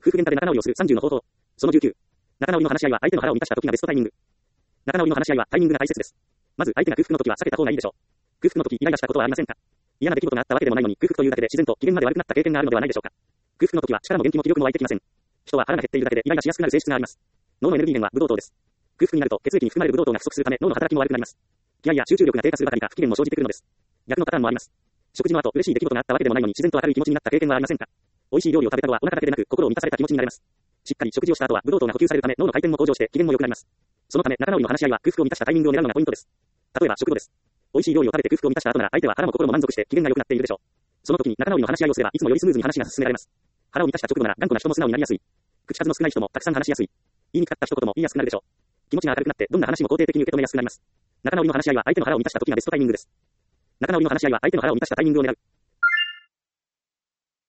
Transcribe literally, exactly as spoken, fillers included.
夫婦喧嘩で仲直りをするさんじゅうの方法。そのじゅうきゅう。仲直りの話し合いは相手の腹を満たした時がベストタイミング。仲直りの話し合いはタイミングが大切です。まず相手が空腹の時は避けた方がいいでしょう。空腹の時イライラしたことはありませんか？嫌な出来事があったわけでもないのに空腹というだけで自然と機嫌まで悪くなった経験があるのではないでしょうか。空腹の時は力も元気も気力も湧いてきません。人は腹が減っているだけでイライラしやすくなる性質があります。脳のエネルギー源はブドウ糖です。空腹になると血液に含まれるブドウ糖が不足するため脳の働きも悪くなります。気合や集中力が低下するばかりか不機嫌も生じてくるのです。逆のパターンもあります。食事の後嬉しい出来事があったわけでもないのに自然と明るい気持ちになった経験はありませんか？美味しい料理を食べたのはお腹だけでなく心を満たされた気持ちになれます。しっかり食事をした後はブドウ糖が補給されるため脳の回転も向上して機嫌も良くなります。そのため仲直りの話し合いは空腹を満たしたタイミングを狙うのがポイントです。例えば食後です。美味しい料理を食べて空腹を満たした後なら相手は腹も心も満足して機嫌が良くなっているでしょう。その時に仲直りの話し合いをすればいつもよりスムーズに話が進められます。腹を満たした直後なら頑固な人も素直になりやすい。口数の少ない人もたくさん話しやすい。言いにくかった一言も言いやすくなるでしょう。気持ちが明るくなってどんな話も肯定的に受け止めやすくなります。仲直りの話し合いは相手の腹を満たした時がベストタイミングです。仲直りの話し合いは相手の腹を満たしたタイミングを狙う。